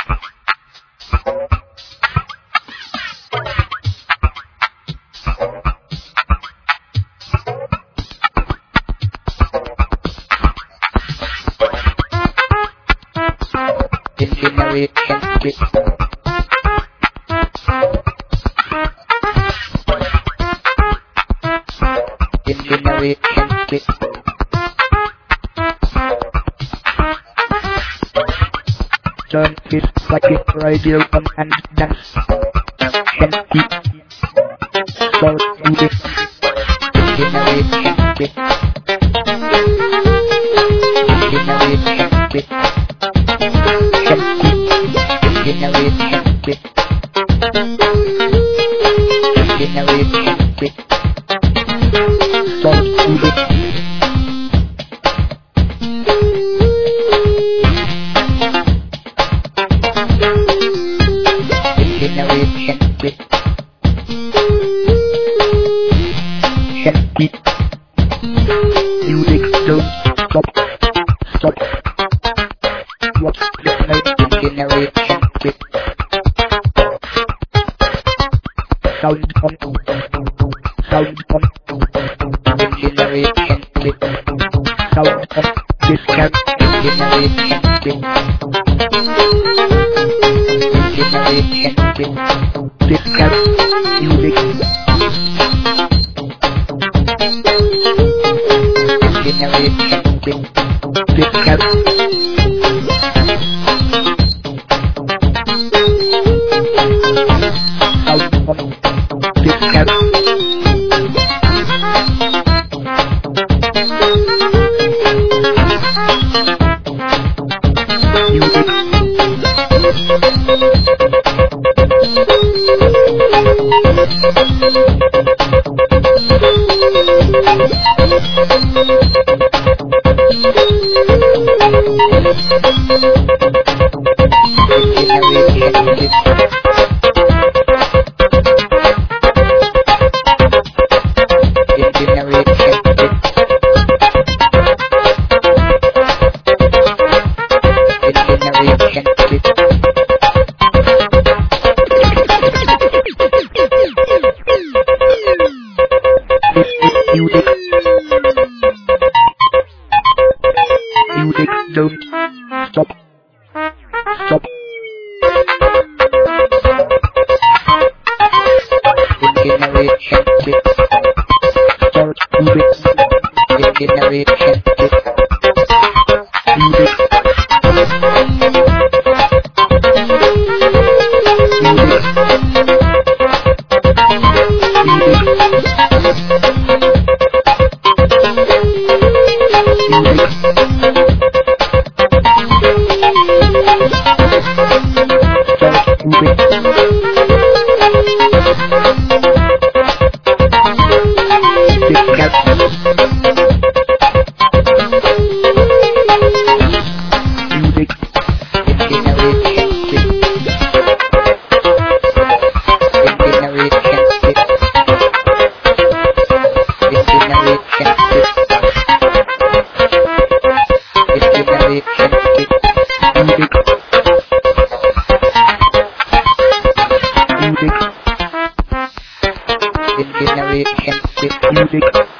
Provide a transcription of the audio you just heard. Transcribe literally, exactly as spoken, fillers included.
Turn his psychic radio on and dance. Can keep for music. Generation bit. Generation bit. Can keep. Generation bit. Generation bit. For music. Generation bit. Can keep. Music don't stop. Stop. What's the night in generation bit? Sound on. Sound on. Generation bit. Sound on. Discount. Generation bit. Generation bit. Discount. Music. Generation bit. Discount. Sound on. Discount. Music. Music. Music don't stop. Stop. Generation bit. Start music. Generation bit. Music. Generation bit. Music.